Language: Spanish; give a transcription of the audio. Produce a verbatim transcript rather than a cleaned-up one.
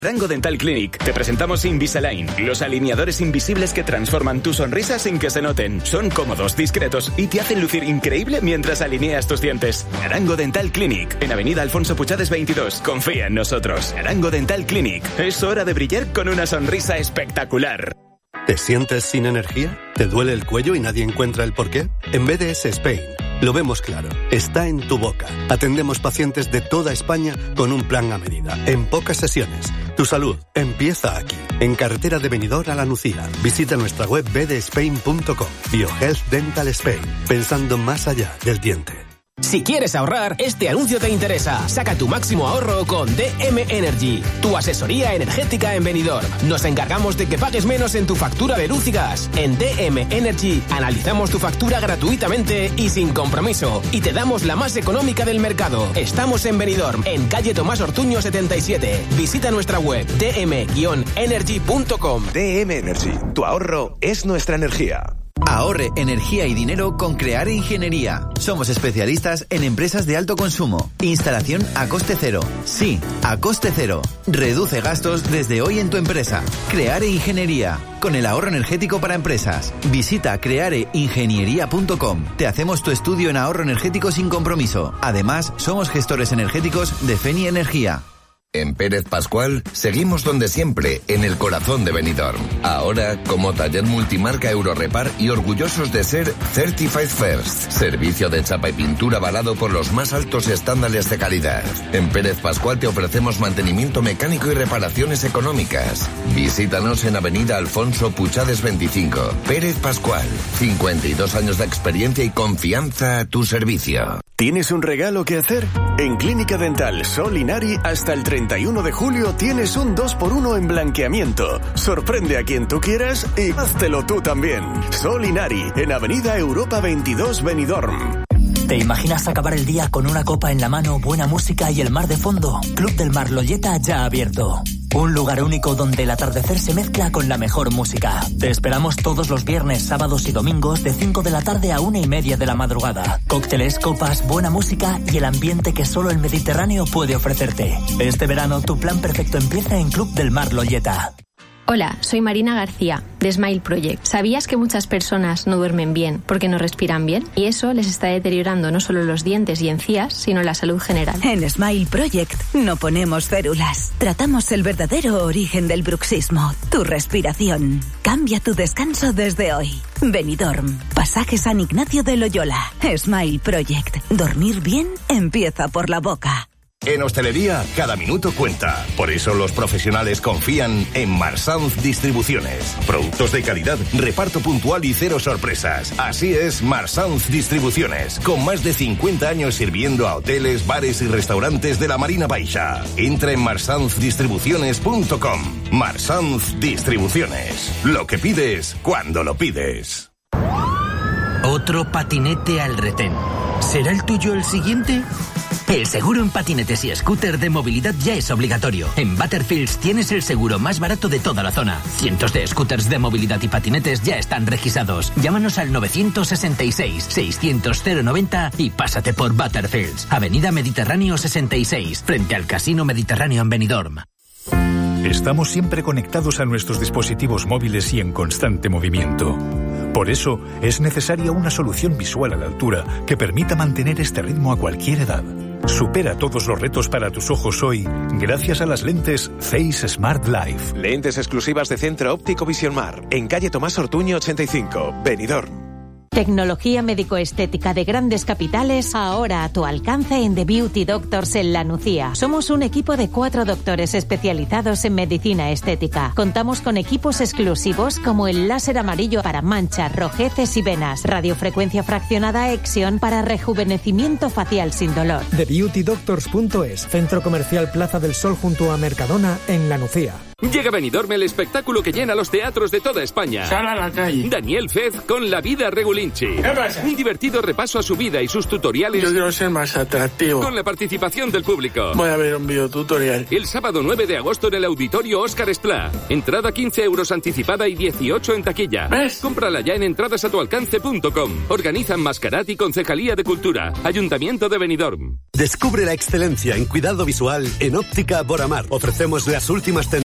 Arango Dental Clinic. Te presentamos Invisalign, los alineadores invisibles que transforman tu sonrisa sin que se noten. Son cómodos, discretos y te hacen lucir increíble mientras alineas tus dientes. Arango Dental Clinic, en Avenida Alfonso Puchades veintidós. Confía en nosotros. Arango Dental Clinic. Es hora de brillar con una sonrisa espectacular. ¿Te sientes sin energía? ¿Te duele el cuello y nadie encuentra el porqué? En B D S Spain lo vemos claro. Está en tu boca. Atendemos pacientes de toda España con un plan a medida, en pocas sesiones. Tu salud empieza aquí, en carretera de Benidorm a La Nucía. Visita nuestra web b d spain punto com. BioHealth Dental Spain, pensando más allá del diente. Si quieres ahorrar, este anuncio te interesa. Saca tu máximo ahorro con D M Energy, tu asesoría energética en Benidorm. Nos encargamos de que pagues menos en tu factura de luz y gas. En D M Energy analizamos tu factura gratuitamente y sin compromiso. Y te damos la más económica del mercado. Estamos en Benidorm, en calle Tomás Ortuño setenta y siete. Visita nuestra web d m energy punto com. D M Energy, tu ahorro es nuestra energía. Ahorre energía y dinero con Creare Ingeniería. Somos especialistas en empresas de alto consumo. Instalación a coste cero. Sí, a coste cero. Reduce gastos desde hoy en tu empresa. Creare Ingeniería. Con el ahorro energético para empresas. Visita creare ingeniería punto com. Te hacemos tu estudio en ahorro energético sin compromiso. Además, somos gestores energéticos de Feni Energía. En Pérez Pascual seguimos donde siempre, en el corazón de Benidorm. Ahora, como taller multimarca Eurorepar y orgullosos de ser Certified First. Servicio de chapa y pintura avalado por los más altos estándares de calidad. En Pérez Pascual te ofrecemos mantenimiento mecánico y reparaciones económicas. Visítanos en Avenida Alfonso Puchades veinticinco. Pérez Pascual. cincuenta y dos años de experiencia y confianza a tu servicio. ¿Tienes un regalo que hacer? En Clínica Dental Sol Inari hasta el treinta y uno de julio tienes un dos por uno en blanqueamiento. Sorprende a quien tú quieras y háztelo tú también. Sol Inari, en Avenida Europa veintidós Benidorm. ¿Te imaginas acabar el día con una copa en la mano, buena música y el mar de fondo? Club del Mar Loyeta ya abierto. Un lugar único donde el atardecer se mezcla con la mejor música. Te esperamos todos los viernes, sábados y domingos de cinco de la tarde a una y media de la madrugada. Cócteles, copas, buena música y el ambiente que solo el Mediterráneo puede ofrecerte. Este verano tu plan perfecto empieza en Club del Mar Loyeta. Hola, soy Marina García, de Smile Project. ¿Sabías que muchas personas no duermen bien porque no respiran bien? Y eso les está deteriorando no solo los dientes y encías, sino la salud general. En Smile Project no ponemos férulas. Tratamos el verdadero origen del bruxismo, tu respiración. Cambia tu descanso desde hoy. Benidorm, Pasaje San Ignacio de Loyola. Smile Project. Dormir bien empieza por la boca. En hostelería, cada minuto cuenta. Por eso los profesionales confían en Marsouth Distribuciones. Productos de calidad, reparto puntual y cero sorpresas. Así es Marsouth Distribuciones, con más de cincuenta años sirviendo a hoteles, bares y restaurantes de la Marina Baixa. Entra en marsouth distribuciones punto com. Marsouth Distribuciones. Lo que pides, cuando lo pides. Otro patinete al retén. ¿Será el tuyo el siguiente? El seguro en patinetes y scooter de movilidad ya es obligatorio. En Butterfields tienes el seguro más barato de toda la zona. Cientos de scooters de movilidad y patinetes ya están registrados. Llámanos al nueve seis seis, seiscientos, cero noventa y pásate por Butterfields. Avenida Mediterráneo sesenta y seis, frente al Casino Mediterráneo en Benidorm. Estamos siempre conectados a nuestros dispositivos móviles y en constante movimiento. Por eso, es necesaria una solución visual a la altura que permita mantener este ritmo a cualquier edad. Supera todos los retos para tus ojos hoy gracias a las lentes Face Smart Life. Lentes exclusivas de Centro Óptico Vision Mar, en calle Tomás Ortuño ochenta y cinco, Benidorm. Tecnología médico-estética de grandes capitales, ahora a tu alcance en The Beauty Doctors en La Nucía. Somos un equipo de cuatro doctores especializados en medicina estética. Contamos con equipos exclusivos como el láser amarillo para manchas, rojeces y venas, radiofrecuencia fraccionada Exion para rejuvenecimiento facial sin dolor. The Beauty Doctors punto es, Centro Comercial Plaza del Sol junto a Mercadona en La Nucía. Llega a Benidorm el espectáculo que llena los teatros de toda España. Sal a la calle. Daniel Fez con La vida Regulinchi. ¿Qué pasa? Un divertido repaso a su vida y sus tutoriales. Yo quiero ser más atractivo. Con la participación del público. Voy a ver un videotutorial. El sábado nueve de agosto en el Auditorio Óscar Esplá. Entrada quince euros anticipada y dieciocho en taquilla. ¿Ves? Cómprala ya en entradas a tu alcance punto com. Organizan Mascarat y Concejalía de Cultura. Ayuntamiento de Benidorm. Descubre la excelencia en cuidado visual en Óptica Boramar. Ofrecemos las últimas tendencias